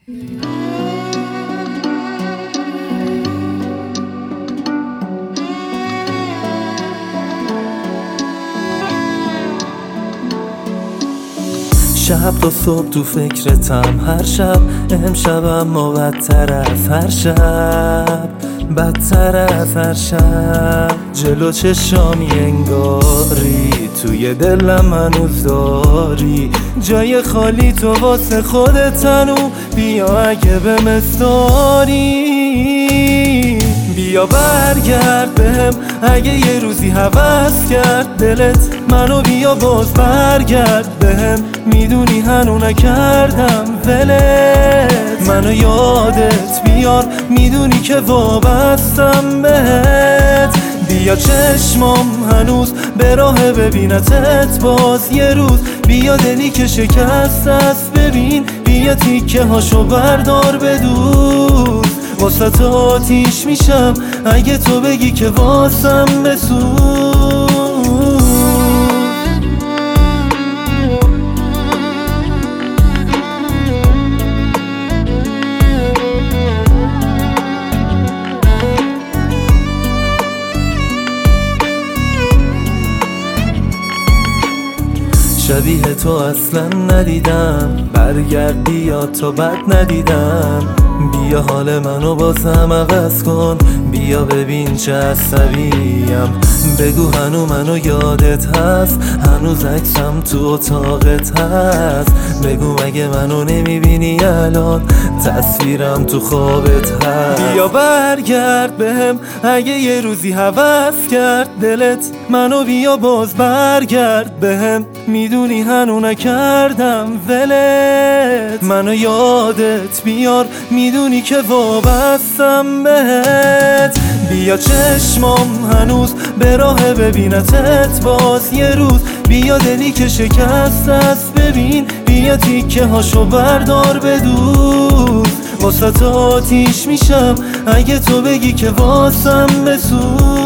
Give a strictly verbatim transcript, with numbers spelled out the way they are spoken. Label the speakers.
Speaker 1: شب تا صبح تو فکرتم هر شب، امشبم ما بدتر از هر شب، بدتر از هر شب. جلو چشامی انگاری توی دلم هنوز داری جای خالی، تو واسه خودت تنو بیا اگه به مستاری. بیا برگرد بهم اگه یه روزی هوس کرد دلت منو، بیا باز برگرد بهم، میدونی هنو نکردم ولت. منو یادت بیار میدونی که وابستم بهت. بیا چشمام هنوز به راه ببینتت باز یه روز، بیا دلی که شکست است ببین، بیا تیکه هاشو بردار بدوز. واسه تو آتیش میشم اگه تو بگی که واسم بسوز. شبیه تو اصلا ندیدم، برگرد بیا تا بد ندیدم. بیا حال منو بازم عوض کن، بیا ببین چه عصبیم. بگو هنو منو یادت هست، هنوز عکسم تو اتاقت هست. بگو مگه منو نمیبینی الان، تصویرم تو خوابت هست. بیا برگرد بهم اگه یه روزی هوس کرد دلت منو، بیا باز برگرد بهم، میدونی هنو نکردم ولت. منو یادت بیار میدونی که وابستم بهت. بیا چشمام هنوز به راه ببینتت باز یه روز، بیا دلی که شکست است ببین، بیا تیکه هاشو بردار بدوز. واسه تو آتیش میشم اگه تو بگی که واسم بسوز.